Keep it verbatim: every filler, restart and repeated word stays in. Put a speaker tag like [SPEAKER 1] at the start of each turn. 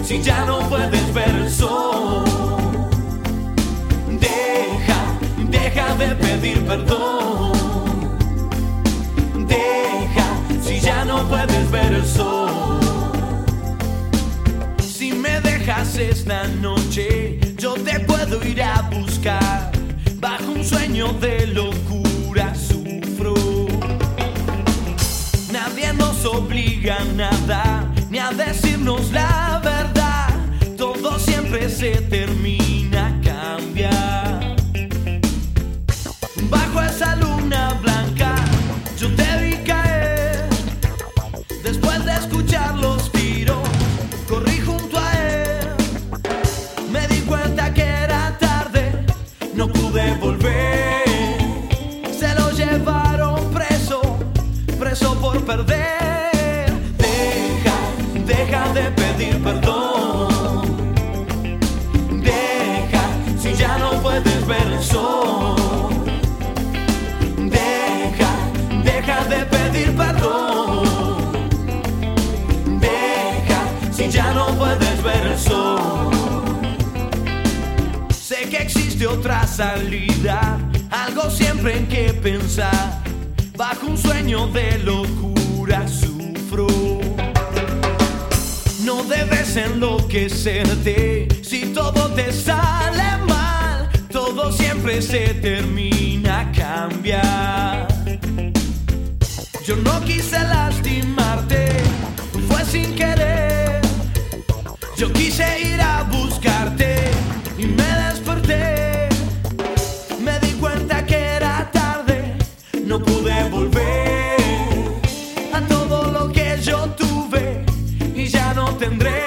[SPEAKER 1] si ya no puedes ver el sol. Deja, deja de pedir perdón. Deja, si ya no puedes ver el sol. Si me dejas esta noche, yo te puedo ir a buscar. Bajo un sueño de locura sufro. Nadie nos obliga a nada, ni a decirnos la verdad. Todo siempre se termina, cambia. Bajo esa luna blanca yo te vi caer. Después de escuchar los tiros, corrí junto a él. Me di cuenta que era tarde, no pude volver. Se lo llevaron preso, preso por perder. Deja, deja de pedir perdón. Deja, si ya no puedes ver el sol. Deja, deja de pedir perdón. Deja, si ya no puedes ver el sol. Sé que existe otra salida, algo siempre en que pensar. Bajo un sueño de locura sufro. No debes enloquecerte si todo te sale mal. Todo siempre se termina, cambia. Yo no quise lastimarte, fue sin querer. Yo quise ir a buscarte y me desperté. Me di cuenta que era tarde, no pude volver a todo lo que yo tuve y ya no tendré.